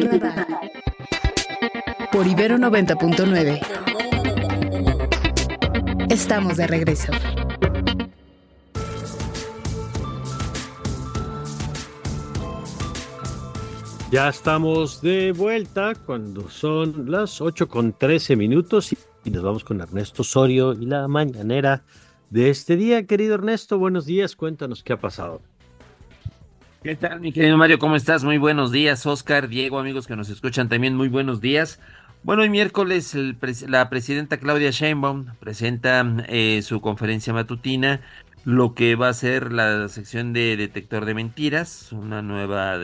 Radar por Ibero 90.9. Estamos de regreso. Ya estamos de vuelta cuando son las 8:13 y nos vamos con Ernesto Osorio y la mañanera de este día. Querido Ernesto, buenos días, cuéntanos qué ha pasado. ¿Qué tal, mi querido Mario? ¿Cómo estás? Muy buenos días, Oscar, Diego, amigos que nos escuchan también, muy buenos días. Bueno, hoy miércoles la presidenta Claudia Sheinbaum presenta su conferencia matutina, lo que va a ser la sección de detector de mentiras, una nueva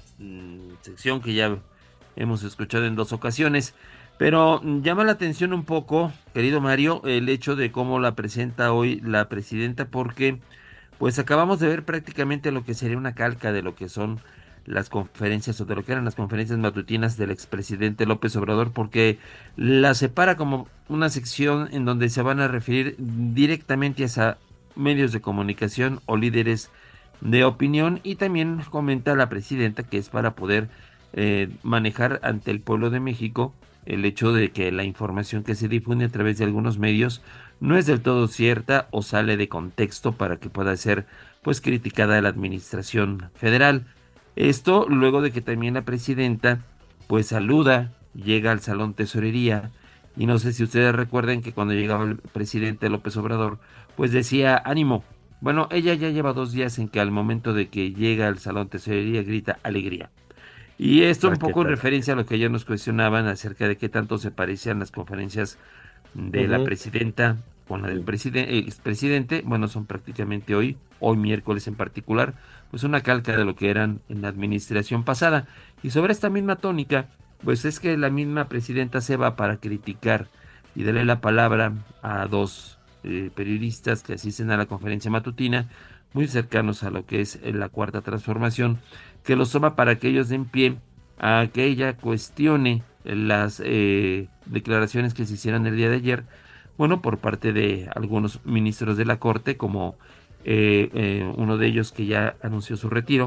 sección que ya hemos escuchado en 2 ocasiones, pero llama la atención un poco, querido Mario, el hecho de cómo la presenta hoy la presidenta, porque pues acabamos de ver prácticamente lo que sería una calca de lo que son las conferencias o de lo que eran las conferencias matutinas del expresidente López Obrador, porque la separa como una sección en donde se van a referir directamente a medios de comunicación o líderes de opinión, y también comenta la presidenta que es para poder manejar ante el pueblo de México el hecho de que la información que se difunde a través de algunos medios no es del todo cierta o sale de contexto para que pueda ser pues criticada la administración federal. Esto luego de que también la presidenta pues saluda, llega al Salón Tesorería, y no sé si ustedes recuerden que cuando llegaba el presidente López Obrador pues decía ánimo. Bueno, ella ya lleva 2 días en que al momento de que llega al Salón Tesorería grita alegría. Y esto un ¿Qué poco en tal? referencia a lo que ya nos cuestionaban acerca de qué tanto se parecían las conferencias de la Ujú. presidenta con la del expresidente. Bueno, son prácticamente hoy miércoles en particular, pues una calca de lo que eran en la administración pasada. Y sobre esta misma tónica, pues es que la misma presidenta se va para criticar y darle la palabra a dos periodistas que asisten a la conferencia matutina, muy cercanos a lo que es la Cuarta Transformación, que los toma para que ellos den pie a que ella cuestione las declaraciones que se hicieron el día de ayer, bueno, por parte de algunos ministros de la Corte, como uno de ellos que ya anunció su retiro,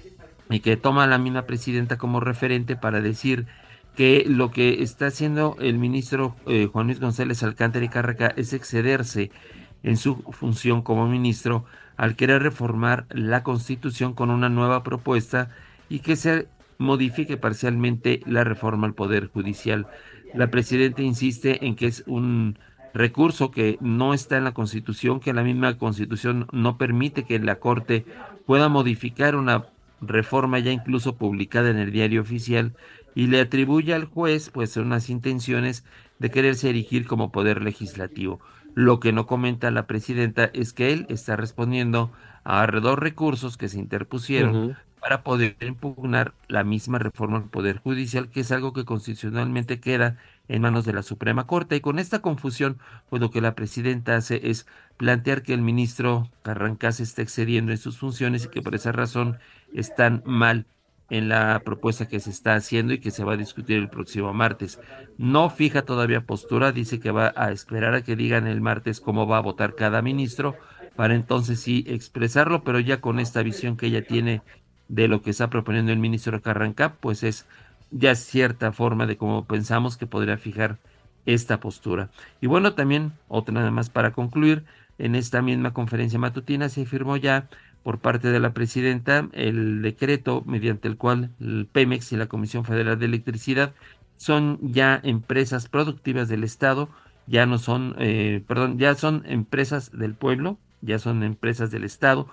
y que toma a la misma presidenta como referente para decir que lo que está haciendo el ministro Juan Luis González Alcántara y Carraca es excederse en su función como ministro al querer reformar la Constitución con una nueva propuesta y que se modifique parcialmente la reforma al Poder Judicial. La presidenta insiste en que es un recurso que no está en la Constitución, que la misma Constitución no permite que la Corte pueda modificar una reforma ya incluso publicada en el Diario Oficial, y le atribuye al juez pues unas intenciones de quererse erigir como poder legislativo. Lo que no comenta la presidenta es que él está respondiendo a dos recursos que se interpusieron Ujú. para poder impugnar la misma reforma al Poder Judicial, que es algo que constitucionalmente queda en manos de la Suprema Corte. Y con esta confusión, pues lo que la presidenta hace es plantear que el ministro Carranca se está excediendo en sus funciones y que por esa razón están mal en la propuesta que se está haciendo y que se va a discutir el próximo martes. No fija todavía postura, dice que va a esperar a que digan el martes cómo va a votar cada ministro para entonces sí expresarlo, pero ya con esta visión que ella tiene de lo que está proponiendo el ministro Carranca, pues es ya cierta forma de cómo pensamos que podría fijar esta postura. Y bueno, también otra nada más para concluir, en esta misma conferencia matutina se firmó ya por parte de la presidenta el decreto mediante el cual el Pemex y la Comisión Federal de Electricidad son ya empresas productivas del Estado, ya no son, perdón, ya son empresas del pueblo, ya son empresas del Estado,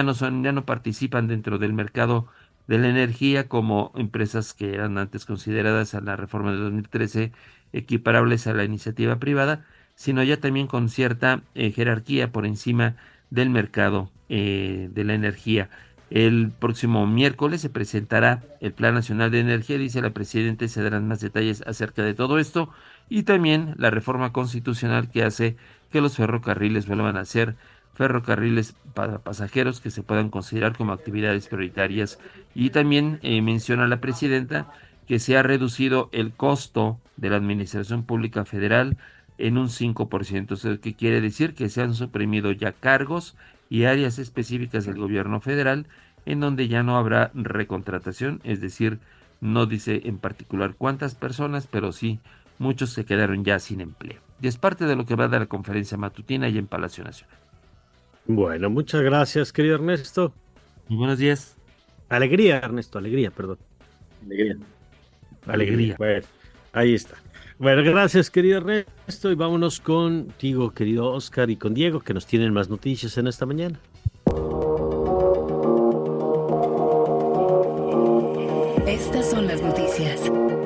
ya no participan dentro del mercado de la energía como empresas que eran antes consideradas a la reforma de 2013 equiparables a la iniciativa privada, sino ya también con cierta jerarquía por encima del mercado de la energía. El próximo miércoles se presentará el Plan Nacional de Energía, dice la presidenta, y se darán más detalles acerca de todo esto, y también la reforma constitucional que hace que los ferrocarriles vuelvan a ser ferrocarriles para pasajeros que se puedan considerar como actividades prioritarias. Y también menciona la presidenta que se ha reducido el costo de la administración pública federal en un 5%, o sea, que quiere decir que se han suprimido ya cargos y áreas específicas del gobierno federal en donde ya no habrá recontratación, es decir, No dice en particular cuántas personas, pero sí, muchos se quedaron ya sin empleo. Y es parte de lo que va a dar la conferencia matutina y en Palacio Nacional. Bueno, muchas gracias, querido Ernesto. Muy buenos días. Alegría, Ernesto, alegría, perdón. Alegría. Bueno, ahí está. Bueno, gracias, querido Ernesto, y vámonos contigo, querido Oscar, y con Diego, que nos tienen más noticias en esta mañana. Estas son las noticias.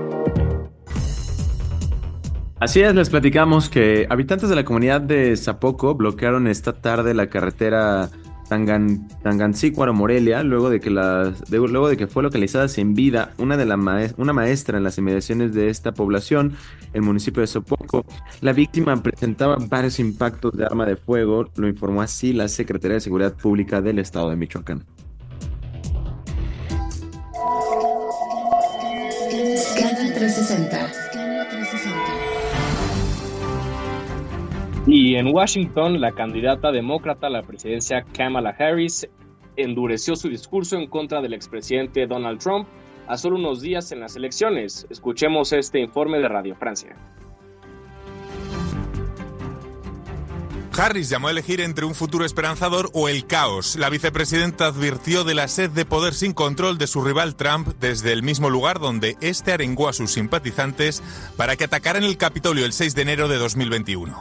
Así es, les platicamos que habitantes de la comunidad de Zapoco bloquearon esta tarde la carretera Tangancícuaro-Morelia luego de que fue localizada sin vida una maestra en las inmediaciones de esta población, el municipio de Zapoco. La víctima presentaba varios impactos de arma de fuego, lo informó así la Secretaría de Seguridad Pública del Estado de Michoacán. Scanner 360. Y en Washington, la candidata demócrata a la presidencia Kamala Harris endureció su discurso en contra del expresidente Donald Trump a solo unos días en las elecciones. Escuchemos este informe de Radio Francia. Harris llamó a elegir entre un futuro esperanzador o el caos. La vicepresidenta advirtió de la sed de poder sin control de su rival Trump desde el mismo lugar donde este arengó a sus simpatizantes para que atacaran el Capitolio el 6 de enero de 2021.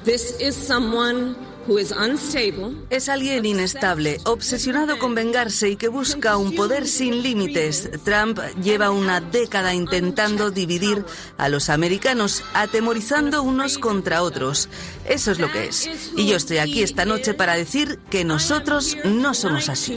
Es alguien inestable, obsesionado con vengarse y que busca un poder sin límites. Trump lleva una década intentando dividir a los americanos, atemorizando unos contra otros. Eso es lo que es. Y yo estoy aquí esta noche para decir que nosotros no somos así.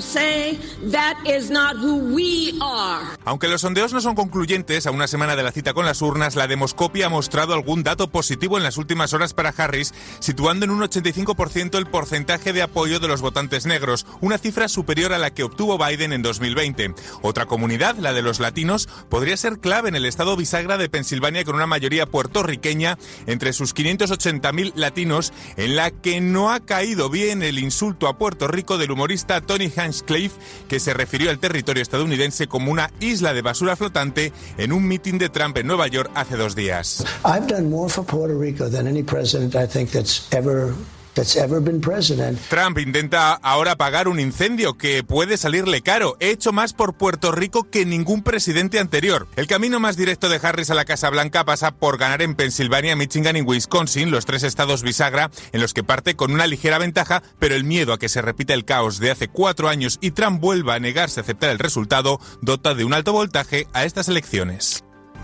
Aunque los sondeos no son concluyentes, a una semana de la cita con las urnas, la demoscopia ha mostrado algún dato positivo en las últimas horas para Harris, situando en un 85% el porcentaje de apoyo de los votantes negros, una cifra superior a la que obtuvo Biden en 2020. Otra comunidad, la de los latinos, podría ser clave en el estado bisagra de Pensilvania, con una mayoría puertorriqueña entre sus 580.000 latinos, en la que no ha caído bien el insulto a Puerto Rico del humorista Tony Hinchcliffe, que se refirió al territorio estadounidense como una isla de basura flotante en un mitin de Trump en Nueva York hace 2 días. I've done more for Puerto Rico than any president I think that's ever been president. Trump intenta ahora apagar un incendio que puede salirle caro. He hecho más por Puerto Rico que ningún presidente anterior. El camino más directo de Harris a la Casa Blanca pasa por ganar en Pensilvania, Michigan y Wisconsin, los 3 estados bisagra en los que parte con una ligera ventaja, pero el miedo a que se repita el caos de hace 4 años y Trump vuelva a negarse a aceptar el resultado dota de un alto voltaje a estas elecciones.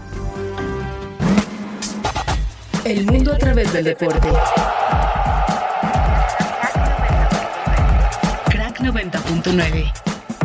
El mundo a través del deporte. 90.9.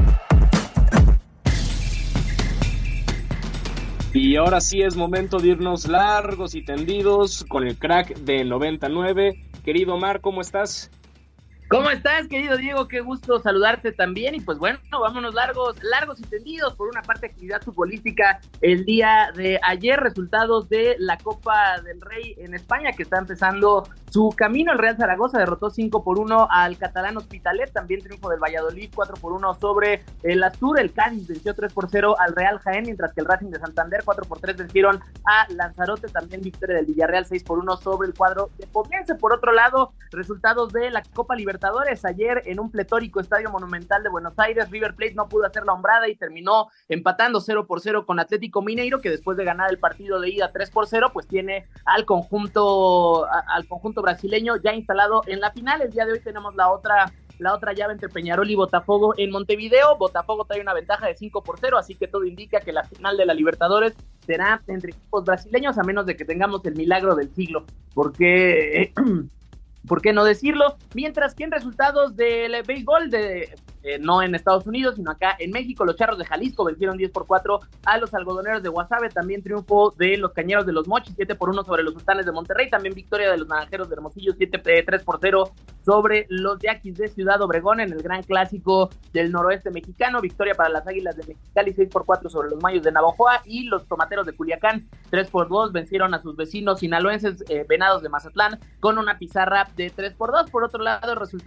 Y ahora sí es momento de irnos largos y tendidos con el crack de 99. Querido Omar, ¿cómo estás? ¿Cómo estás, querido Diego? Qué gusto saludarte también. Y pues bueno, vámonos largos y tendidos. Por una parte, actividad futbolística el día de ayer, resultados de la Copa del Rey en España, que está empezando su camino. El Real Zaragoza derrotó 5-1 al catalán Hospitalet, también triunfo del Valladolid 4-1 sobre el Astur. El Cádiz venció 3-0 al Real Jaén, mientras que el Racing de Santander 4-3 vencieron a Lanzarote, también victoria del Villarreal 6-1 sobre el cuadro de Poblense. Por otro lado, resultados de la Copa Libertadores. Ayer en un pletórico Estadio Monumental de Buenos Aires, River Plate no pudo hacer la hombrada y terminó empatando 0-0 con Atlético Mineiro, que después de ganar el partido de ida 3-0, pues tiene al conjunto brasileño ya instalado en la final. El día de hoy tenemos la otra llave entre Peñarol y Botafogo en Montevideo. Botafogo trae una ventaja de 5-0, así que todo indica que la final de la Libertadores será entre equipos brasileños, a menos de que tengamos el milagro del siglo, porque ¿por qué no decirlo? Mientras que en resultados del béisbol, no en Estados Unidos, sino acá en México, los Charros de Jalisco vencieron 10-4 a los Algodoneros de Guasave. También triunfo de los Cañeros de los Mochis, 7-1 sobre los Sultanes de Monterrey. También victoria de los Naranjeros de Hermosillo, 3-0 sobre los Yaquis de Ciudad Obregón en el Gran Clásico del Noroeste Mexicano. Victoria para las Águilas de Mexicali, 6-4 sobre los Mayos de Navojoa. Y los Tomateros de Culiacán, 3-2, vencieron a sus vecinos sinaloenses, Venados de Mazatlán, con una pizarra de 3-2. Por otro lado, resultados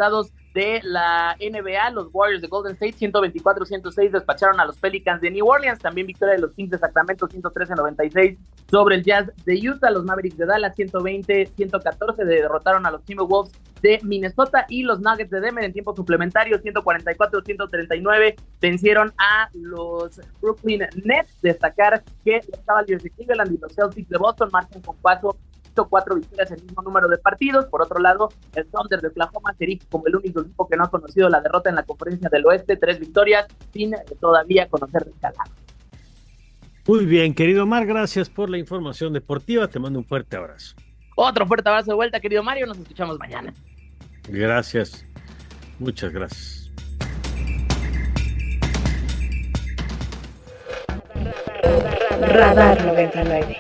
de la NBA, los Warriors de Golden State 124-106 despacharon a los Pelicans de New Orleans. También victoria de los Kings de Sacramento 113-96 sobre el Jazz de Utah. Los Mavericks de Dallas 120-114 derrotaron a los Timberwolves de Minnesota, y los Nuggets de Denver en tiempo suplementario 144-139 vencieron a los Brooklyn Nets. Destacar que los Cavaliers de Cleveland y los Celtics de Boston marcan con paso 4 victorias, el mismo número de partidos. Por otro lado, el Thunder de Oklahoma se erige como el único equipo que no ha conocido la derrota en la Conferencia del Oeste, 3 victorias sin todavía conocer de escalada. Muy bien, querido Omar, gracias por la información deportiva, te mando un fuerte abrazo. Otro fuerte abrazo de vuelta, querido Mario, nos escuchamos mañana. Gracias, muchas gracias. Radar 99.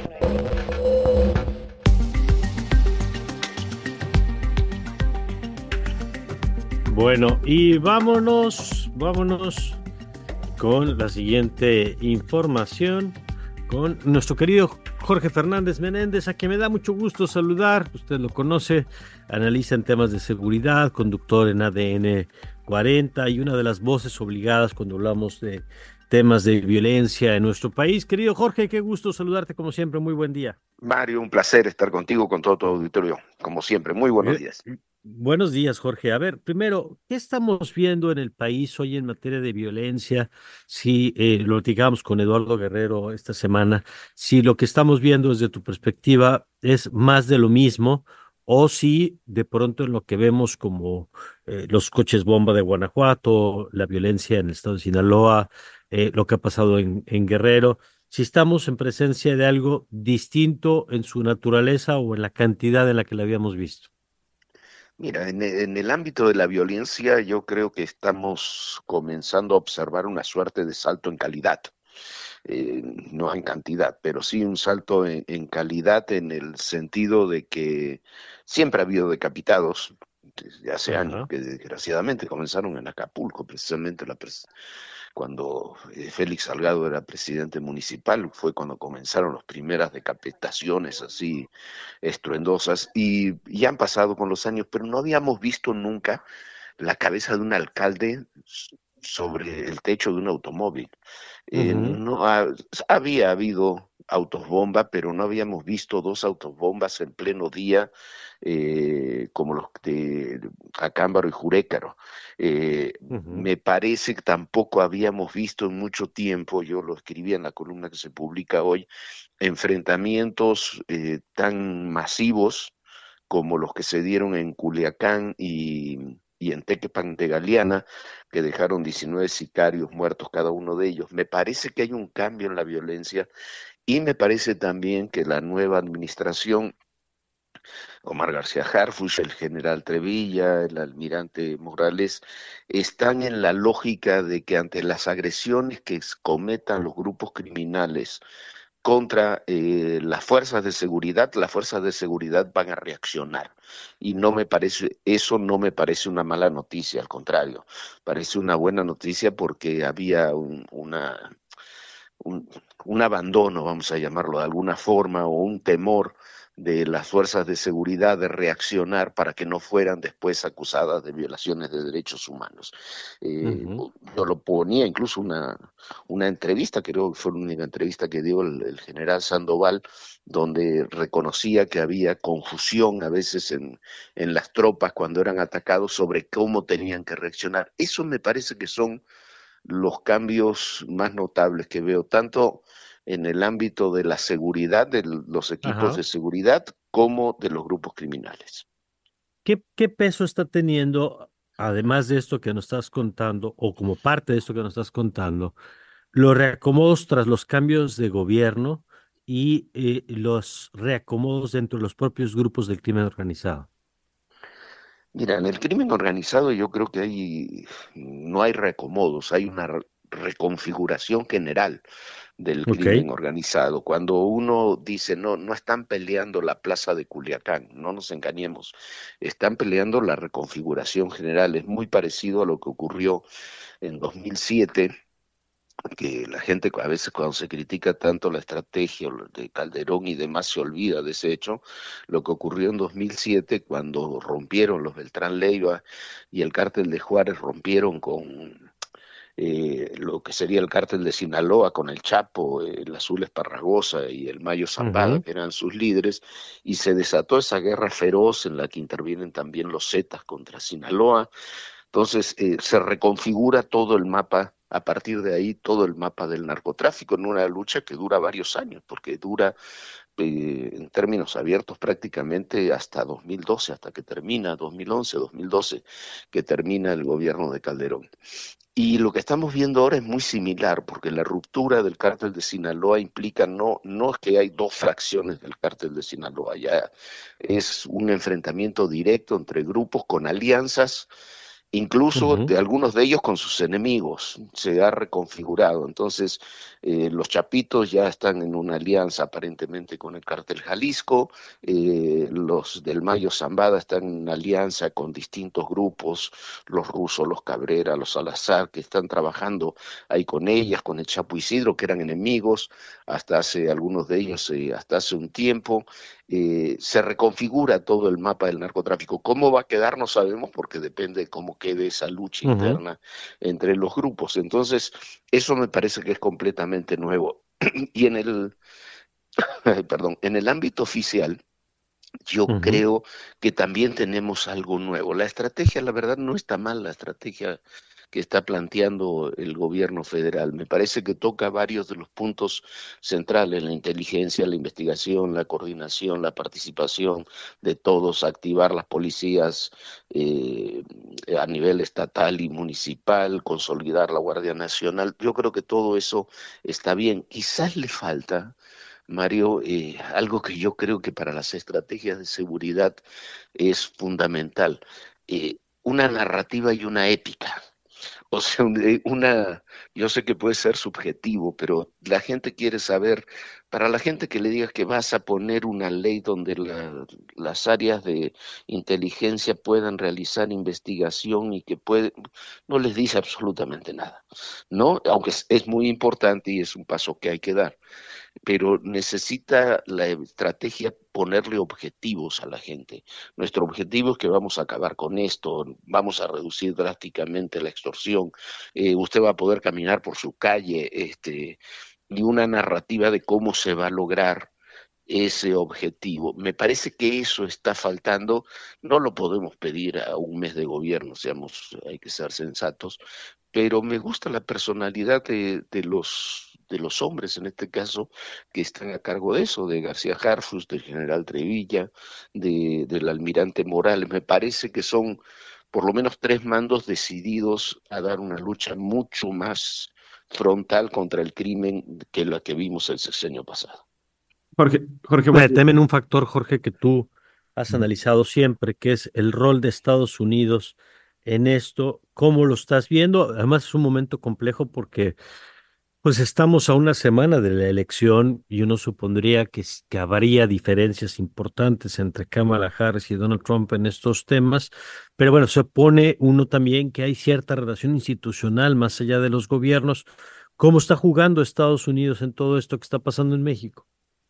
Bueno, y vámonos con la siguiente información, con nuestro querido Jorge Fernández Menéndez, a quien me da mucho gusto saludar. Usted lo conoce, analiza en temas de seguridad, conductor en ADN 40 y una de las voces obligadas cuando hablamos de temas de violencia en nuestro país. Querido Jorge, qué gusto saludarte como siempre, muy buen día. Mario, un placer estar contigo, con todo tu auditorio, como siempre, muy buenos días. Buenos días, Jorge. A ver, primero, ¿qué estamos viendo en el país hoy en materia de violencia? Si lo platicamos con Eduardo Guerrero esta semana, si lo que estamos viendo desde tu perspectiva es más de lo mismo, o si de pronto en lo que vemos como los coches bomba de Guanajuato, la violencia en el estado de Sinaloa, lo que ha pasado en Guerrero, si estamos en presencia de algo distinto en su naturaleza o en la cantidad en la que la habíamos visto. Mira, en el ámbito de la violencia yo creo que estamos comenzando a observar una suerte de salto en calidad, no en cantidad, pero sí un salto en calidad, en el sentido de que siempre ha habido decapitados desde hace años, que desgraciadamente comenzaron en Acapulco, precisamente cuando Félix Salgado era presidente municipal, fue cuando comenzaron las primeras decapitaciones así estruendosas, y han pasado con los años, pero no habíamos visto nunca la cabeza de un alcalde sobre el techo de un automóvil. Había habido autos bomba, pero no habíamos visto 2 autos bombas en pleno día, como los de Acámbaro y Jurécaro. Me parece que tampoco habíamos visto en mucho tiempo, yo lo escribí en la columna que se publica hoy, enfrentamientos tan masivos como los que se dieron en Culiacán y en Tequepan de Galeana, que dejaron 19 sicarios muertos cada uno de ellos. Me parece que hay un cambio en la violencia, y me parece también que la nueva administración, Omar García Harfuch, el general Trevilla, el almirante Morales, están en la lógica de que ante las agresiones que cometan los grupos criminales contra las fuerzas de seguridad van a reaccionar. Y no me parece una mala noticia, al contrario, parece una buena noticia, porque había un abandono, vamos a llamarlo de alguna forma, o un temor de las fuerzas de seguridad de reaccionar para que no fueran después acusadas de violaciones de derechos humanos. Yo lo ponía incluso una entrevista, creo que fue la única entrevista que dio el general Sandoval, donde reconocía que había confusión a veces en las tropas cuando eran atacados sobre cómo tenían que reaccionar. Eso me parece que son los cambios más notables que veo, tanto en el ámbito de la seguridad, de los equipos de seguridad, como de los grupos criminales. ¿Qué peso está teniendo, además de esto que nos estás contando, o como parte de esto que nos estás contando, los reacomodos tras los cambios de gobierno y los reacomodos dentro de los propios grupos del crimen organizado? Mira, en el crimen organizado yo creo que no hay reacomodos, hay una reconfiguración general del crimen organizado. Cuando uno dice, no están peleando la plaza de Culiacán, no nos engañemos, están peleando la reconfiguración general. Es muy parecido a lo que ocurrió en 2007 que la gente a veces cuando se critica tanto la estrategia de Calderón y demás se olvida de ese hecho, lo que ocurrió en 2007 cuando rompieron los Beltrán Leiva y el cártel de Juárez rompieron con lo que sería el cártel de Sinaloa con el Chapo, el Azul Esparragosa y el Mayo Zambada, que eran sus líderes, y se desató esa guerra feroz en la que intervienen también los Zetas contra Sinaloa. Entonces se reconfigura todo el mapa, a partir de ahí todo el mapa del narcotráfico en una lucha que dura varios años, porque dura en términos abiertos prácticamente hasta 2012, hasta que termina 2011, 2012, que termina el gobierno de Calderón. Y lo que estamos viendo ahora es muy similar, porque la ruptura del cártel de Sinaloa implica no es que hay dos fracciones del cártel de Sinaloa, ya es un enfrentamiento directo entre grupos con alianzas, incluso de algunos de ellos con sus enemigos, se ha reconfigurado. Entonces, los Chapitos ya están en una alianza aparentemente con el cártel Jalisco, los del Mayo Zambada están en una alianza con distintos grupos, los Rusos, los Cabrera, los Salazar, que están trabajando ahí con ellas, con el Chapo Isidro, que eran enemigos hasta hace algunos de ellos, hasta hace un tiempo. Se reconfigura todo el mapa del narcotráfico. ¿Cómo va a quedar? No sabemos, porque depende de cómo quede esa lucha interna entre los grupos. Entonces, eso me parece que es completamente nuevo. Y en el ámbito oficial, yo creo que también tenemos algo nuevo. La estrategia, la verdad, no está mal, la estrategia que está planteando el gobierno federal. Me parece que toca varios de los puntos centrales: la inteligencia, la investigación, la coordinación, la participación de todos, activar las policías a nivel estatal y municipal, consolidar la Guardia Nacional. Yo creo que todo eso está bien. Quizás le falta, Mario, algo que yo creo que para las estrategias de seguridad es fundamental, una narrativa y una épica. O sea, yo sé que puede ser subjetivo, pero la gente quiere saber, para la gente que le digas que vas a poner una ley donde las áreas de inteligencia puedan realizar investigación y que no les dice absolutamente nada, ¿no? Aunque es muy importante y es un paso que hay que dar, pero necesita la estrategia ponerle objetivos a la gente. Nuestro objetivo es que vamos a acabar con esto, vamos a reducir drásticamente la extorsión, usted va a poder caminar por su calle, y una narrativa de cómo se va a lograr ese objetivo. Me parece que eso está faltando. No lo podemos pedir a un mes de gobierno, hay que ser sensatos, pero me gusta la personalidad de los hombres, en este caso, que están a cargo de eso, de García Harfuch, del general Trevilla, del almirante Morales. Me parece que son por lo menos 3 mandos decididos a dar una lucha mucho más frontal contra el crimen que la que vimos el sexenio pasado. Jorge, temen un factor, Jorge, que tú has analizado siempre, que es el rol de Estados Unidos en esto. ¿Cómo lo estás viendo? Además es un momento complejo porque pues estamos a una semana de la elección y uno supondría que habría diferencias importantes entre Kamala Harris y Donald Trump en estos temas, pero bueno, se opone uno también que hay cierta relación institucional más allá de los gobiernos. ¿Cómo está jugando Estados Unidos en todo esto que está pasando en México?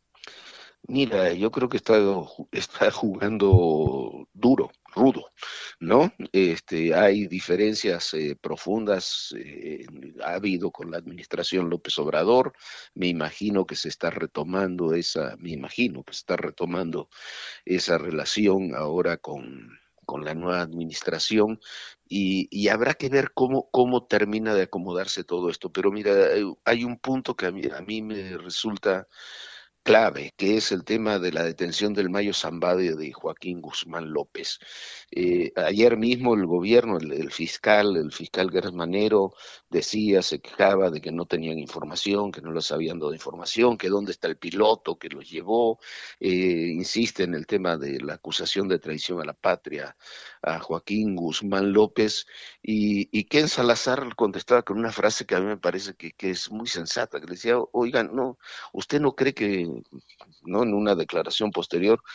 Mira, yo creo que está jugando duro, rudo, ¿no? Hay diferencias profundas, ha habido con la administración López Obrador. Me imagino que se está retomando esa relación ahora con la nueva administración, y habrá que ver cómo termina de acomodarse todo esto. Pero mira, hay un punto que a mí me resulta clave, que es el tema de la detención del Mayo Zambada y de Joaquín Guzmán López. Ayer mismo el gobierno, el fiscal Gersmanero, se quejaba de que no tenían información, que no les habían dado información, que dónde está el piloto que los llevó. Insiste en el tema de la acusación de traición a la patria a Joaquín Guzmán López, y Ken Salazar contestaba con una frase que a mí me parece que es muy sensata, que le decía: oigan, no, usted no cree que, ¿no?, en una declaración posterior,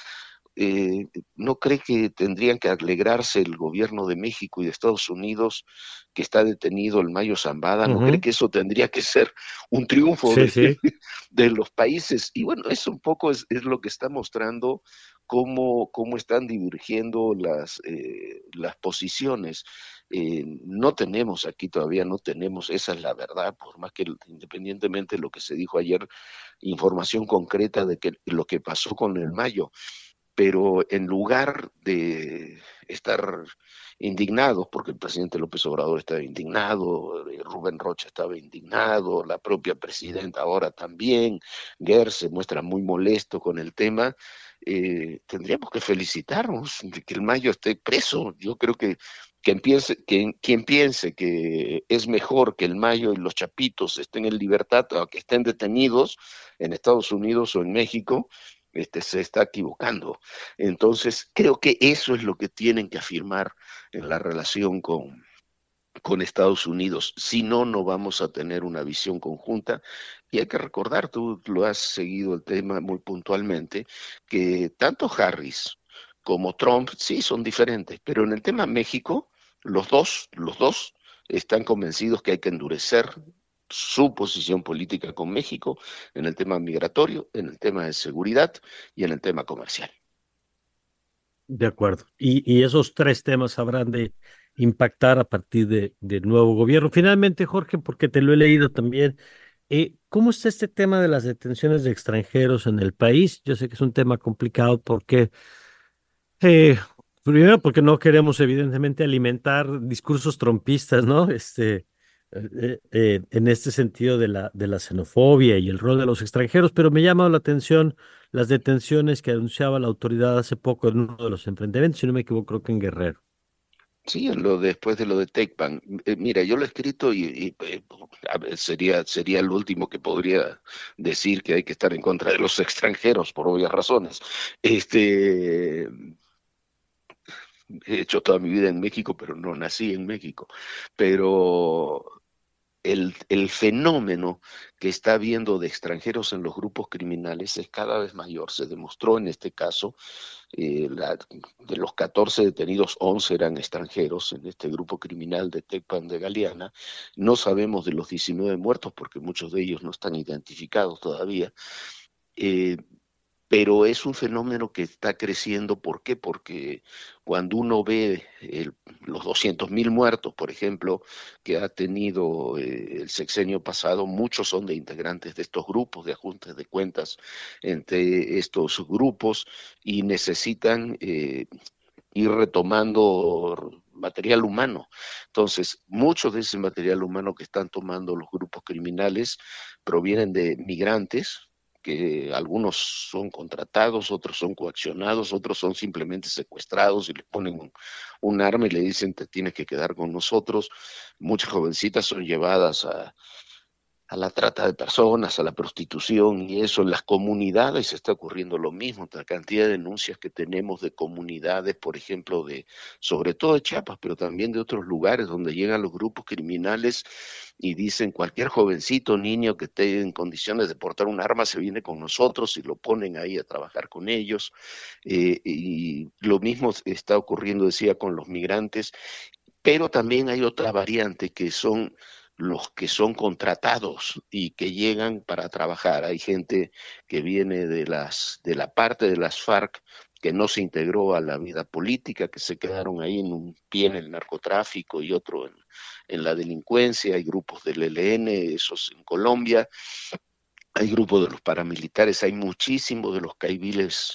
¿no cree que tendrían que alegrarse el gobierno de México y de Estados Unidos que está detenido el Mayo Zambada? ¿No cree que eso tendría que ser un triunfo Sí, sí. de los países? Y bueno, eso un poco es lo que está mostrando cómo están divergiendo las posiciones. No tenemos aquí todavía, no tenemos, esa es la verdad, por más que independientemente de lo que se dijo ayer, información concreta de que lo que pasó con el Mayo, pero en lugar de estar indignados, porque el presidente López Obrador estaba indignado, Rubén Rocha estaba indignado, la propia presidenta ahora también, Gertz se muestra muy molesto con el tema, tendríamos que felicitarnos de que el Mayo esté preso. Yo creo que quien piense que es mejor que el Mayo y los Chapitos estén en libertad o que estén detenidos en Estados Unidos o en México, se está equivocando. Entonces, creo que eso es lo que tienen que afirmar en la relación con Estados Unidos. Si no, no vamos a tener una visión conjunta. Y hay que recordar, tú lo has seguido el tema muy puntualmente, que tanto Harris como Trump sí son diferentes, pero en el tema México, los dos están convencidos que hay que endurecer su posición política con México en el tema migratorio, en el tema de seguridad y en el tema comercial. De acuerdo. Y esos tres temas habrán de impactar a partir del nuevo gobierno. Finalmente, Jorge, porque te lo he leído también, ¿cómo está este tema de las detenciones de extranjeros en el país? Yo sé que es un tema complicado porque, eh, primero, porque no queremos evidentemente alimentar discursos trompistas, ¿no? En este sentido de la xenofobia y el rol de los extranjeros, pero me llama la atención las detenciones que anunciaba la autoridad hace poco en uno de los enfrentamientos, si no me equivoco, creo que en Guerrero. Sí, después de lo de Tecpan. Mira, yo lo he escrito a ver, sería el último que podría decir que hay que estar en contra de los extranjeros por obvias razones. He hecho toda mi vida en México, pero no nací en México. Pero el fenómeno que está habiendo de extranjeros en los grupos criminales es cada vez mayor. Se demostró en este caso, de los 14 detenidos, 11 eran extranjeros en este grupo criminal de Tecpan de Galeana. No sabemos de los 19 muertos porque muchos de ellos no están identificados todavía. Pero es un fenómeno que está creciendo. ¿Por qué? Porque cuando uno ve los 200.000 muertos, por ejemplo, que ha tenido el sexenio pasado, muchos son de integrantes de estos grupos, de ajustes de cuentas entre estos grupos, y necesitan ir retomando material humano. Entonces, mucho de ese material humano que están tomando los grupos criminales provienen de migrantes, que algunos son contratados, otros son coaccionados, otros son simplemente secuestrados y les ponen un arma y le dicen te tienes que quedar con nosotros. Muchas jovencitas son llevadas a la trata de personas, a la prostitución, y eso en las comunidades está ocurriendo lo mismo. La cantidad de denuncias que tenemos de comunidades, por ejemplo, sobre todo de Chiapas, pero también de otros lugares donde llegan los grupos criminales y dicen cualquier jovencito, niño que esté en condiciones de portar un arma se viene con nosotros y lo ponen ahí a trabajar con ellos. Y lo mismo está ocurriendo, decía, con los migrantes, pero también hay otra variante que son los que son contratados y que llegan para trabajar. Hay gente que viene de la parte de las FARC que no se integró a la vida política, que se quedaron ahí en un pie en el narcotráfico y otro en la delincuencia. Hay grupos del ELN, esos en Colombia, hay grupos de los paramilitares, hay muchísimos de los caiviles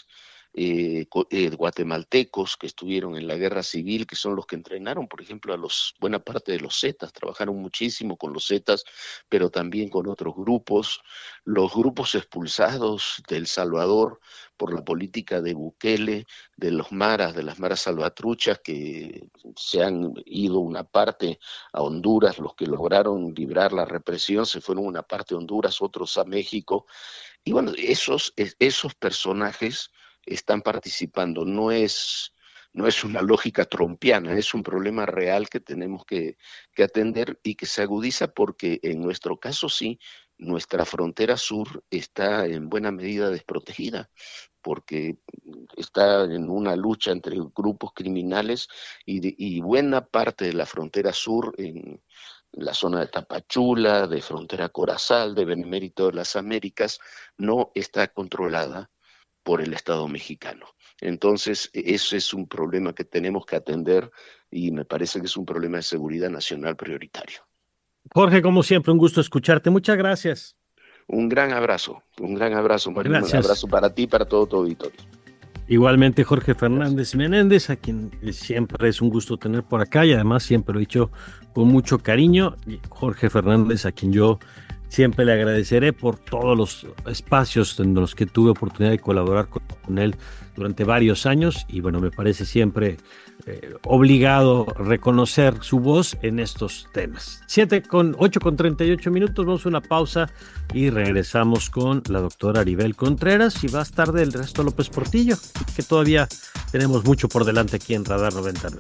guatemaltecos que estuvieron en la guerra civil, que son los que entrenaron, por ejemplo, buena parte de los Zetas, trabajaron muchísimo con los Zetas, pero también con otros grupos. Los grupos expulsados de El Salvador por la política de Bukele, de las maras salvatruchas, que se han ido una parte a Honduras, los que lograron librar la represión se fueron una parte a Honduras, otros a México. Y bueno, esos personajes están participando. No es una lógica trompiana, es un problema real que tenemos que atender y que se agudiza porque en nuestro caso sí, nuestra frontera sur está en buena medida desprotegida, porque está en una lucha entre grupos criminales y buena parte de la frontera sur, en la zona de Tapachula, de frontera Corazal, de Benemérito de las Américas, no está controlada por el Estado mexicano. Entonces, ese es un problema que tenemos que atender y me parece que es un problema de seguridad nacional prioritario. Jorge, como siempre, un gusto escucharte. Muchas gracias. Un gran abrazo, Mario. Gracias. Un abrazo para ti y para todo tu auditorio. Igualmente, Jorge Fernández Menéndez, a quien siempre es un gusto tener por acá y además siempre lo he dicho con mucho cariño. Jorge Fernández, a quien yo siempre le agradeceré por todos los espacios en los que tuve oportunidad de colaborar con él durante varios años y bueno, me parece siempre obligado reconocer su voz en estos temas. 8:38 minutos, vamos a una pausa y regresamos con la doctora Aribel Contreras y más tarde el resto López Portillo, que todavía tenemos mucho por delante aquí en Radar 99.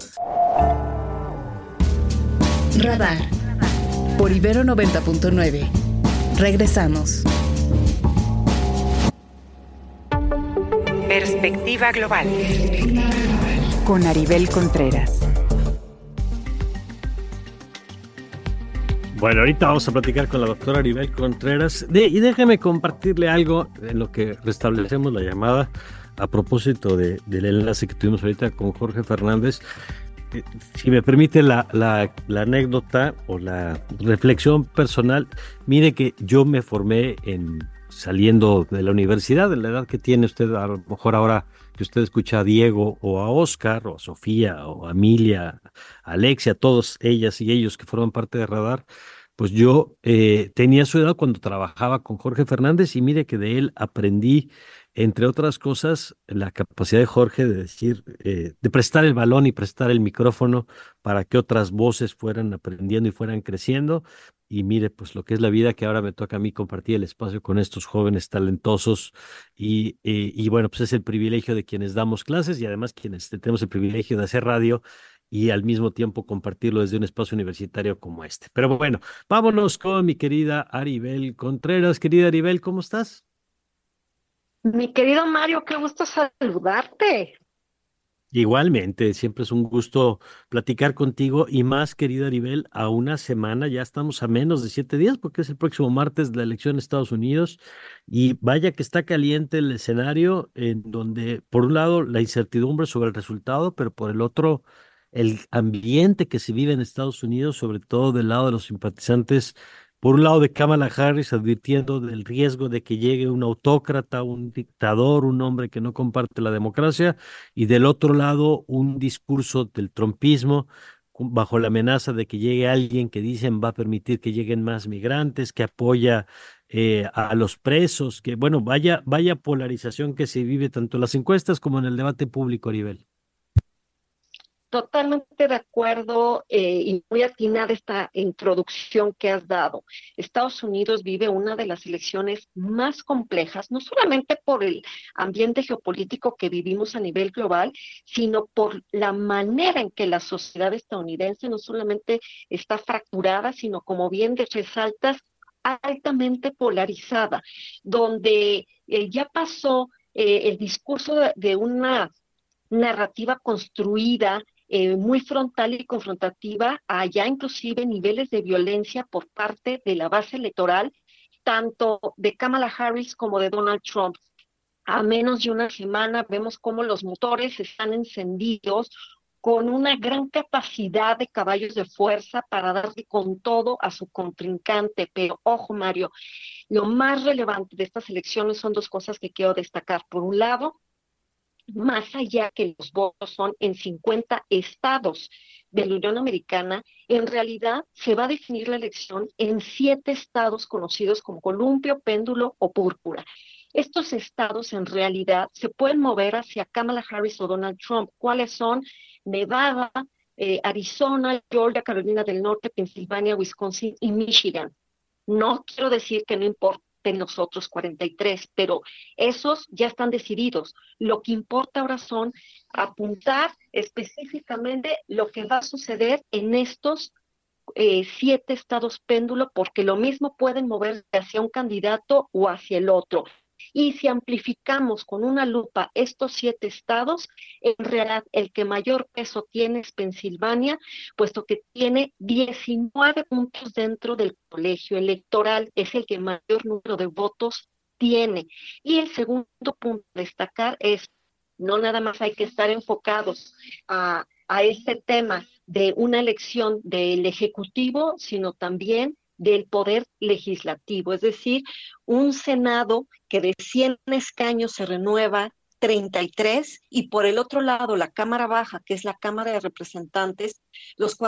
Radar por Ibero 90.9. Regresamos. Perspectiva Global con Aribel Contreras. Bueno, ahorita vamos a platicar con la doctora Aribel Contreras y déjeme compartirle algo en lo que restablecemos la llamada a propósito del enlace que tuvimos ahorita con Jorge Fernández. Si me permite la anécdota o la reflexión personal, mire que yo me formé saliendo de la universidad, de la edad que tiene usted, a lo mejor ahora que usted escucha a Diego o a Oscar o a Sofía o a Emilia, a Alexia, todos ellas y ellos que forman parte de Radar, pues yo tenía su edad cuando trabajaba con Jorge Fernández y mire que de él aprendí, entre otras cosas, la capacidad de Jorge de decir, de prestar el balón y prestar el micrófono para que otras voces fueran aprendiendo y fueran creciendo. Y mire, pues lo que es la vida, que ahora me toca a mí compartir el espacio con estos jóvenes talentosos y bueno, pues es el privilegio de quienes damos clases y además quienes tenemos el privilegio de hacer radio y al mismo tiempo compartirlo desde un espacio universitario como este. Pero bueno, vámonos con mi querida Aribel Contreras. Querida Aribel, ¿cómo estás? Mi querido Mario, qué gusto saludarte. Igualmente, siempre es un gusto platicar contigo y más, querida Aribel, a una semana, ya estamos a menos de 7 días porque es el próximo martes de la elección en Estados Unidos y vaya que está caliente el escenario en donde, por un lado, la incertidumbre sobre el resultado, pero por el otro, el ambiente que se vive en Estados Unidos, sobre todo del lado de los simpatizantes, por un lado de Kamala Harris advirtiendo del riesgo de que llegue un autócrata, un dictador, un hombre que no comparte la democracia, y del otro lado un discurso del trumpismo bajo la amenaza de que llegue alguien que dicen va a permitir que lleguen más migrantes, que apoya a los presos, que bueno, vaya polarización que se vive tanto en las encuestas como en el debate público, Aribel. Totalmente de acuerdo y muy atinada esta introducción que has dado. Estados Unidos vive una de las elecciones más complejas, no solamente por el ambiente geopolítico que vivimos a nivel global, sino por la manera en que la sociedad estadounidense no solamente está fracturada, sino como bien resaltas, altamente polarizada, donde ya pasó el discurso de una narrativa construida muy frontal y confrontativa, allá inclusive niveles de violencia por parte de la base electoral, tanto de Kamala Harris como de Donald Trump. A menos de una semana vemos cómo los motores están encendidos con una gran capacidad de caballos de fuerza para darle con todo a su contrincante. Pero ojo, Mario, lo más relevante de estas elecciones son dos cosas que quiero destacar. Por un lado, más allá que los votos son en 50 estados de la Unión Americana, en realidad se va a definir la elección en 7 estados conocidos como columpio, péndulo o púrpura. Estos estados en realidad se pueden mover hacia Kamala Harris o Donald Trump. ¿Cuáles son? Nevada, Arizona, Georgia, Carolina del Norte, Pensilvania, Wisconsin y Michigan. No quiero decir que no importa en los otros 43, pero esos ya están decididos. Lo que importa ahora son apuntar específicamente lo que va a suceder en estos 7 estados péndulo, porque lo mismo pueden moverse hacia un candidato o hacia el otro. Y si amplificamos con una lupa estos 7 estados, en realidad el que mayor peso tiene es Pensilvania, puesto que tiene 19 puntos dentro del colegio electoral, es el que mayor número de votos tiene. Y el segundo punto a destacar es, no nada más hay que estar enfocados a este tema de una elección del Ejecutivo, sino también del Poder Legislativo, es decir, un Senado que de 100 escaños se renueva 33, y por el otro lado la Cámara Baja, que es la Cámara de Representantes, los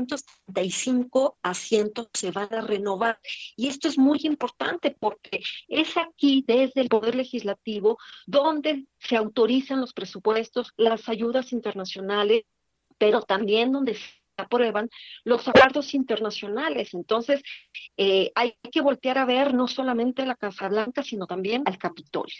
435 asientos se van a renovar. Y esto es muy importante porque es aquí, desde el Poder Legislativo, donde se autorizan los presupuestos, las ayudas internacionales, pero también donde se aprueban los acuerdos internacionales. Entonces, hay que voltear a ver no solamente la Casa Blanca, sino también al Capitolio.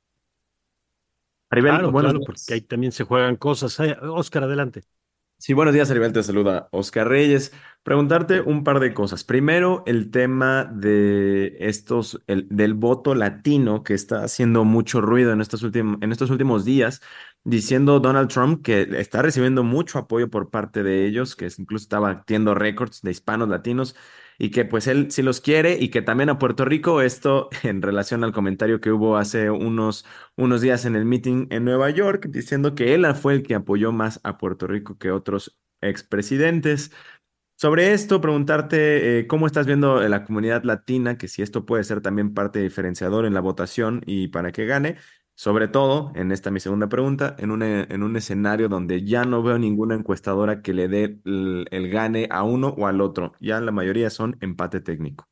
Maribel, Claro, buenos claro, días. porque ahí también se juegan cosas. Oscar, adelante. Sí, buenos días, Maribel, te saluda Oscar Reyes. Preguntarte un par de cosas. Primero, el tema de del voto latino que está haciendo mucho ruido en en estos últimos días, diciendo Donald Trump que está recibiendo mucho apoyo por parte de ellos, que incluso está batiendo récords de hispanos latinos y que pues él sí los quiere y que también a Puerto Rico, esto en relación al comentario que hubo hace unos días en el meeting en Nueva York, diciendo que él fue el que apoyó más a Puerto Rico que otros expresidentes. Sobre esto, preguntarte cómo estás viendo la comunidad latina, que si esto puede ser también parte diferenciador en la votación y para que gane, sobre todo, en esta mi segunda pregunta, en un escenario donde ya no veo ninguna encuestadora que le dé el gane a uno o al otro, ya la mayoría son empate técnico.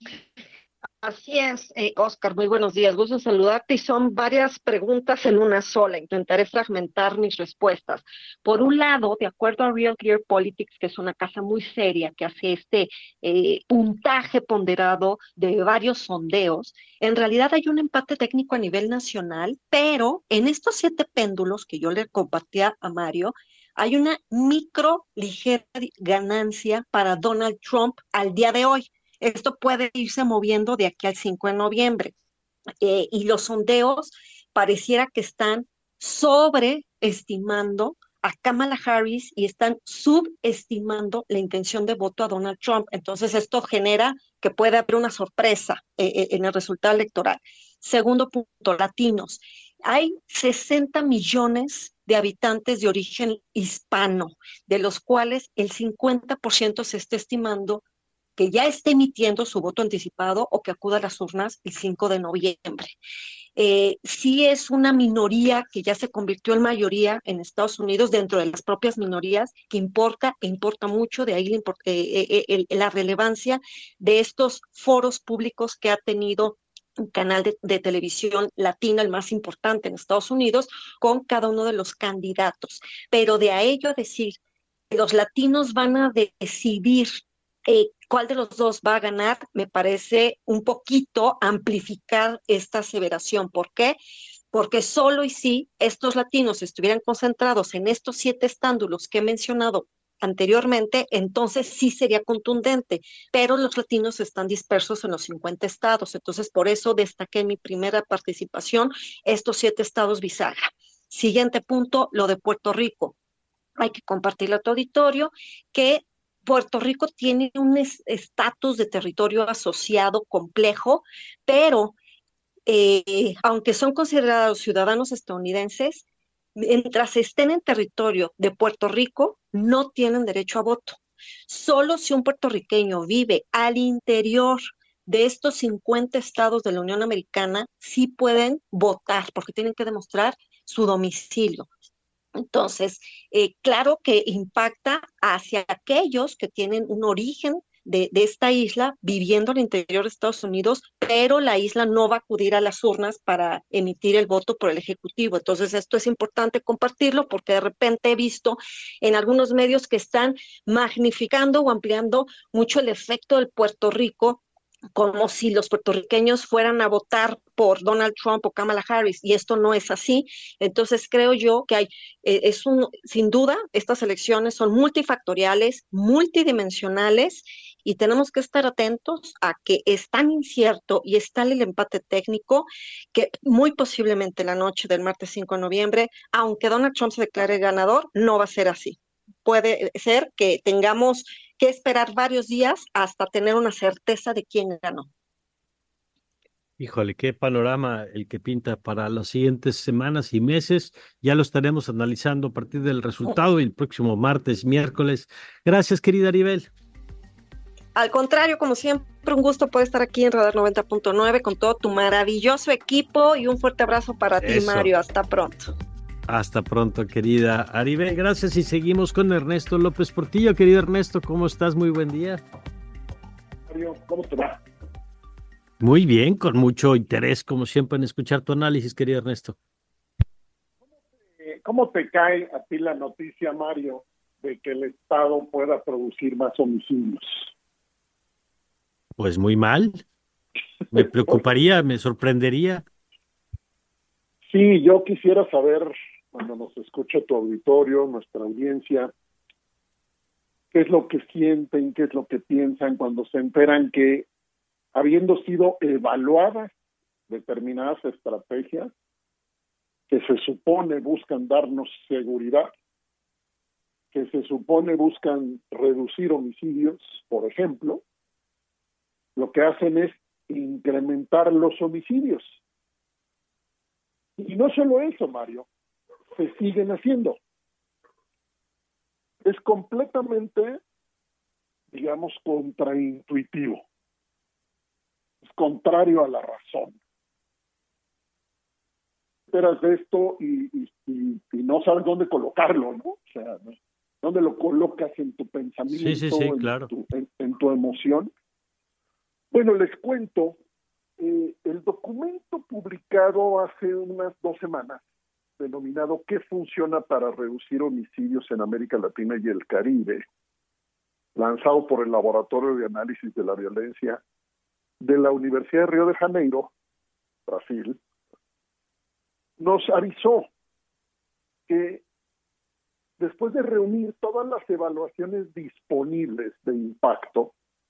Así es, Oscar, muy buenos días, gusto saludarte y son varias preguntas en una sola, intentaré fragmentar mis respuestas. Por un lado, de acuerdo a Real Clear Politics, que es una casa muy seria que hace este puntaje ponderado de varios sondeos, en realidad hay un empate técnico a nivel nacional, pero en estos 7 péndulos que yo le compartía a Mario, hay una ligera ganancia para Donald Trump al día de hoy. Esto puede irse moviendo de aquí al 5 de noviembre. Y los sondeos pareciera que están sobreestimando a Kamala Harris y están subestimando la intención de voto a Donald Trump. Entonces esto genera que puede haber una sorpresa en el resultado electoral. Segundo punto, latinos. Hay 60 millones de habitantes de origen hispano, de los cuales el 50% se está estimando que ya esté emitiendo su voto anticipado o que acuda a las urnas el 5 de noviembre. Sí es una minoría que ya se convirtió en mayoría en Estados Unidos dentro de las propias minorías, que importa mucho, de ahí la relevancia de estos foros públicos que ha tenido un canal de televisión latino, el más importante en Estados Unidos, con cada uno de los candidatos. Pero de a ello decir que los latinos van a decidir cuál de los dos va a ganar, me parece un poquito amplificar esta aseveración. ¿Por qué? Porque solo y si estos latinos estuvieran concentrados en estos 7 estándulos que he mencionado anteriormente, entonces sí sería contundente, pero los latinos están dispersos en los 50 estados, entonces por eso destaqué en mi primera participación estos 7 estados bisagra. Siguiente punto, lo de Puerto Rico. Hay que compartirle a tu auditorio que Puerto Rico tiene un estatus de territorio asociado complejo, pero aunque son considerados ciudadanos estadounidenses, mientras estén en territorio de Puerto Rico, no tienen derecho a voto. Solo si un puertorriqueño vive al interior de estos 50 estados de la Unión Americana, sí pueden votar, porque tienen que demostrar su domicilio. Entonces, claro que impacta hacia aquellos que tienen un origen de esta isla viviendo al interior de Estados Unidos, pero la isla no va a acudir a las urnas para emitir el voto por el Ejecutivo. Entonces, esto es importante compartirlo porque de repente he visto en algunos medios que están magnificando o ampliando mucho el efecto del Puerto Rico como si los puertorriqueños fueran a votar por Donald Trump o Kamala Harris, y esto no es así. Entonces creo yo que sin duda, estas elecciones son multifactoriales, multidimensionales, y tenemos que estar atentos a que es tan incierto y está el empate técnico que muy posiblemente la noche del martes 5 de noviembre, aunque Donald Trump se declare ganador, no va a ser así. Puede ser que tengamos que esperar varios días hasta tener una certeza de quién ganó. Híjole, qué panorama el que pinta para las siguientes semanas y meses. Ya lo estaremos analizando a partir del resultado y el próximo martes, miércoles. Gracias, querida Aribel. Al contrario, como siempre, un gusto poder estar aquí en Radar 90.9 con todo tu maravilloso equipo, y un fuerte abrazo para ti, Mario. Hasta pronto. Hasta pronto, querida Aribel. Gracias, y seguimos con Ernesto López Portillo. Querido Ernesto, ¿cómo estás? Muy buen día. Mario, ¿cómo te va? Muy bien, con mucho interés, como siempre, en escuchar tu análisis, querido Ernesto. ¿Cómo te cae a ti la noticia, Mario, de que el Estado pueda producir más homicidios? Pues muy mal. Me preocuparía, me sorprendería. Sí, yo quisiera saber, cuando nos escucha tu auditorio, nuestra audiencia, qué es lo que sienten, qué es lo que piensan cuando se enteran que, habiendo sido evaluadas determinadas estrategias que se supone buscan darnos seguridad, que se supone buscan reducir homicidios, por ejemplo, lo que hacen es incrementar los homicidios. Y no solo eso, Mario, se siguen haciendo. Es completamente, digamos, contraintuitivo. Es contrario a la razón. Esperas de esto y no sabes dónde colocarlo, ¿no? O sea, ¿dónde lo colocas en tu pensamiento, sí, claro. en tu emoción? Bueno, les cuento, el documento publicado hace unas 2 semanas, denominado ¿Qué funciona para reducir homicidios en América Latina y el Caribe?, lanzado por el Laboratorio de Análisis de la Violencia de la Universidad de Río de Janeiro, Brasil, nos avisó que después de reunir todas las evaluaciones disponibles de impacto,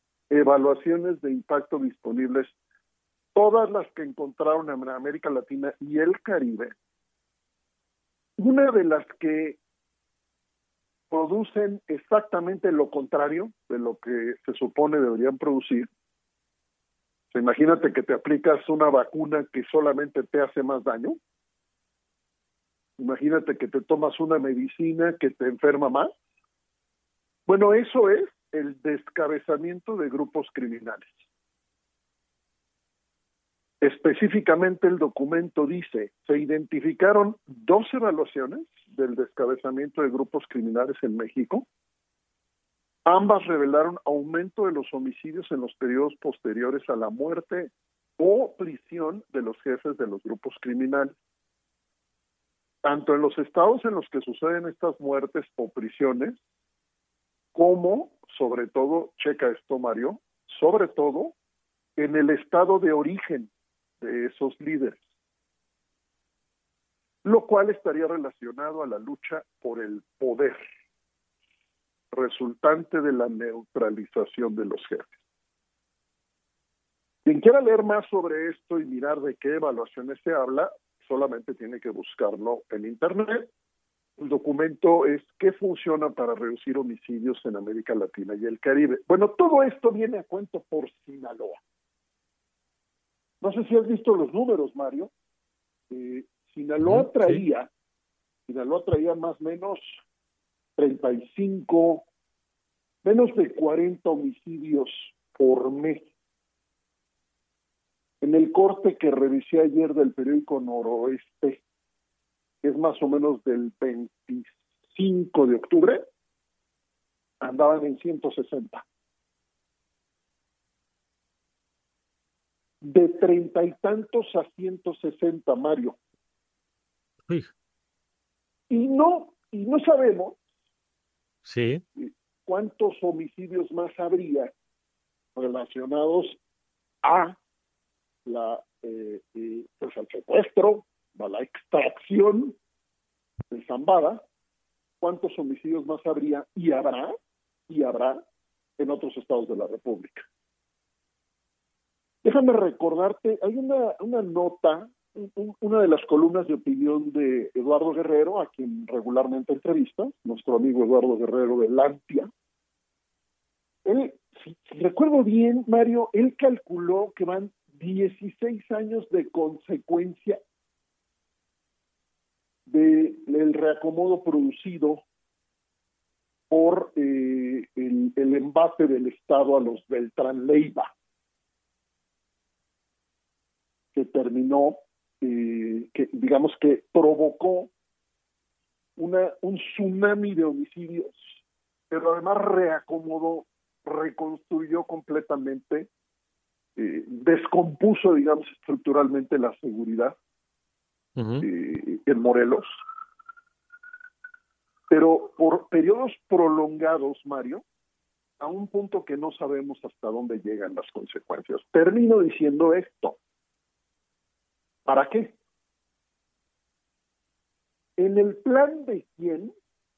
disponibles, todas las que encontraron en América Latina y el Caribe, una de las que producen exactamente lo contrario de lo que se supone deberían producir. Imagínate que te aplicas una vacuna que solamente te hace más daño. Imagínate que te tomas una medicina que te enferma más. Bueno, eso es el descabezamiento de grupos criminales. Específicamente el documento dice, se identificaron 2 evaluaciones del descabezamiento de grupos criminales en México. Ambas revelaron aumento de los homicidios en los periodos posteriores a la muerte o prisión de los jefes de los grupos criminales. Tanto en los estados en los que suceden estas muertes o prisiones, como, sobre todo, checa esto, Mario, sobre todo en el estado de origen de esos líderes, lo cual estaría relacionado a la lucha por el poder resultante de la neutralización de los jefes. Quien quiera leer más sobre esto y mirar de qué evaluaciones se habla, solamente tiene que buscarlo en internet. El documento es ¿Qué funciona para reducir homicidios en América Latina y el Caribe? Bueno, todo esto viene a cuento por Sinaloa. No sé si has visto los números, Mario. Sinaloa traía más o menos 35, menos de 40 homicidios por mes. En el corte que revisé ayer del periódico Noroeste, que es más o menos del 25 de octubre, andaban en 160. De 30 y tantos a 160, Mario. Uy. Y no sabemos sí cuántos homicidios más habría relacionados a pues al secuestro, a la extracción de Zambada, ¿cuántos homicidios más habría y habrá en otros estados de la República? Déjame recordarte, hay una nota, una de las columnas de opinión de Eduardo Guerrero, a quien regularmente entrevista, nuestro amigo Eduardo Guerrero de Lantia. Él, si recuerdo bien, Mario, él calculó que van 16 años de consecuencia del reacomodo producido por el embate del Estado a los Beltrán Leiva, que terminó, que digamos que provocó un tsunami de homicidios, pero además reacomodó, reconstruyó completamente, descompuso, digamos, estructuralmente la seguridad en Morelos, pero por periodos prolongados, Mario, a un punto que no sabemos hasta dónde llegan las consecuencias. Termino diciendo esto. ¿Para qué? En el plan de quién,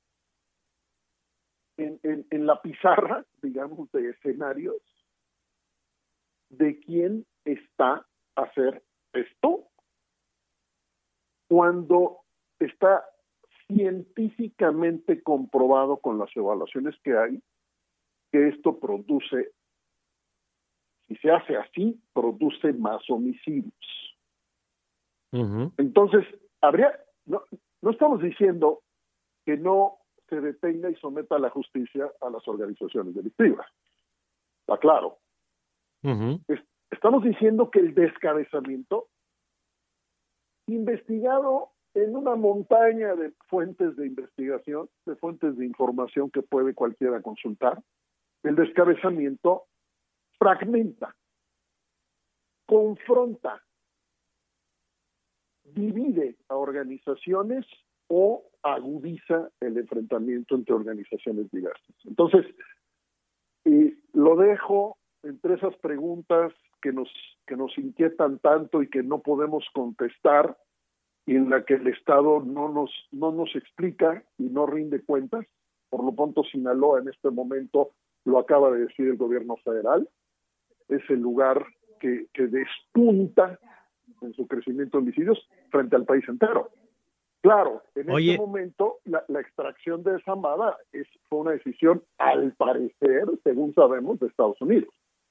en la pizarra, digamos, de escenarios, ¿de quién está hacer esto? Cuando está científicamente comprobado con las evaluaciones que hay, que esto produce, si se hace así, produce más homicidios. Entonces, no estamos diciendo que no se detenga y someta a la justicia a las organizaciones delictivas. Está claro. Estamos diciendo que el descabezamiento, investigado en una montaña de fuentes de investigación, de fuentes de información que puede cualquiera consultar, el descabezamiento fragmenta, confronta, divide a organizaciones o agudiza el enfrentamiento entre organizaciones diversas. Entonces, lo dejo entre esas preguntas que nos inquietan tanto y que no podemos contestar, y en la que el Estado no nos explica y no rinde cuentas. Por lo pronto, Sinaloa en este momento, lo acaba de decir el gobierno federal, es el lugar que despunta en su crecimiento de homicidios frente al país entero. Claro, en este momento la extracción de Zambada fue una decisión, al parecer, según sabemos, de Estados Unidos.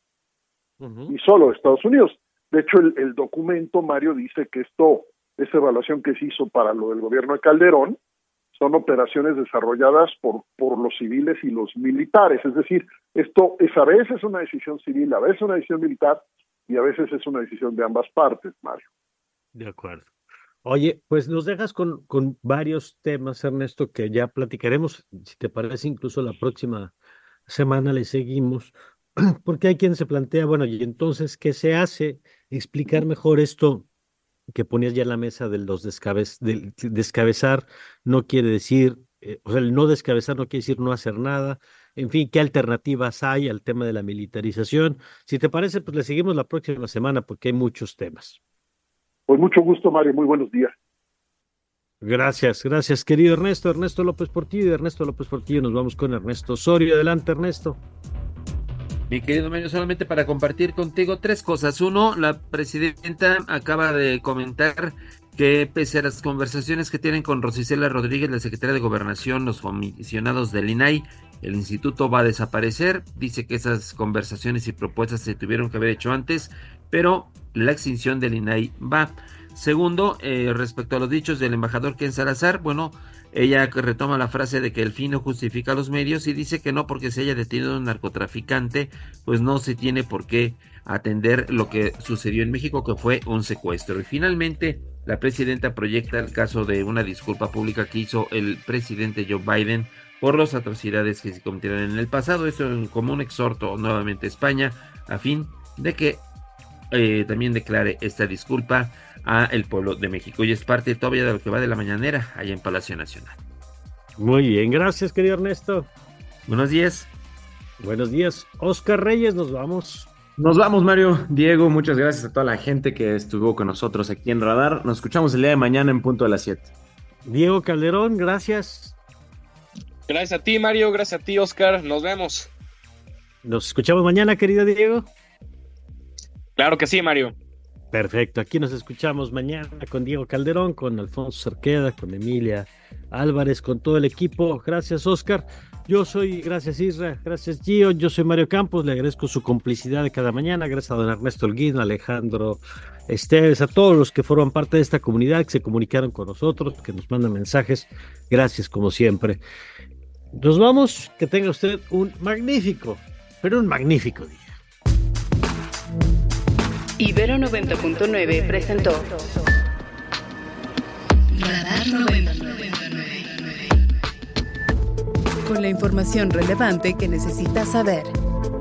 Y solo de Estados Unidos. De hecho, el documento, Mario, dice que esa evaluación que se hizo para lo del gobierno de Calderón son operaciones desarrolladas por los civiles y los militares. Es decir, esto es a veces una decisión civil, a veces una decisión militar, y a veces es una decisión de ambas partes, Mario. De acuerdo. Oye, pues nos dejas con varios temas, Ernesto, que ya platicaremos. Si te parece, incluso la próxima semana le seguimos, porque hay quien se plantea, bueno, y entonces, ¿qué se hace? Explicar mejor esto que ponías ya en la mesa de los descabezar no quiere decir, o sea, el no descabezar no quiere decir no hacer nada. En fin, ¿qué alternativas hay al tema de la militarización? Si te parece, pues le seguimos la próxima semana porque hay muchos temas. Pues mucho gusto, Mario. Muy buenos días. Gracias, querido Ernesto. Ernesto López Portillo. De Ernesto López Portillo nos vamos con Ernesto Osorio. Adelante, Ernesto. Mi querido Mario, solamente para compartir contigo 3 cosas. Uno, la presidenta acaba de comentar que pese a las conversaciones que tienen con Rosicela Rodríguez, la secretaria de Gobernación, los comisionados del INAI, el instituto va a desaparecer. Dice que esas conversaciones y propuestas se tuvieron que haber hecho antes, pero la extinción del INAI va. Segundo, respecto a los dichos del embajador Ken Salazar, bueno, ella retoma la frase de que el fin no justifica los medios y dice que no porque se haya detenido un narcotraficante, pues no se tiene por qué atender lo que sucedió en México, que fue un secuestro. Y finalmente, la presidenta proyecta el caso de una disculpa pública que hizo el presidente Joe Biden por las atrocidades que se cometieron en el pasado. Esto como un exhorto nuevamente a España a fin de que también declare esta disculpa a el pueblo de México, y es parte todavía de lo que va de la mañanera allá en Palacio Nacional. Muy bien, gracias, querido Ernesto. Buenos días. Buenos días, Oscar Reyes, nos vamos. Nos vamos, Mario. Diego, muchas gracias a toda la gente que estuvo con nosotros aquí en Radar. Nos escuchamos el día de mañana en punto de las 7. Diego Calderón, gracias. Gracias a ti, Mario. Gracias a ti, Oscar. Nos vemos. Nos escuchamos mañana, querido Diego. Claro que sí, Mario. Perfecto, aquí nos escuchamos mañana con Diego Calderón, con Alfonso Cerqueda, con Emilia Álvarez, con todo el equipo. Gracias, Oscar. Gracias, Isra, gracias, Gio. Yo soy Mario Campos, le agradezco su complicidad de cada mañana. Gracias a don Ernesto Holguín, a Alejandro Esteves, a todos los que forman parte de esta comunidad, que se comunicaron con nosotros, que nos mandan mensajes. Gracias, como siempre. Nos vamos, que tenga usted un magnífico día. Ibero 90.9 presentó Radar 99. Con la información relevante que necesitas saber.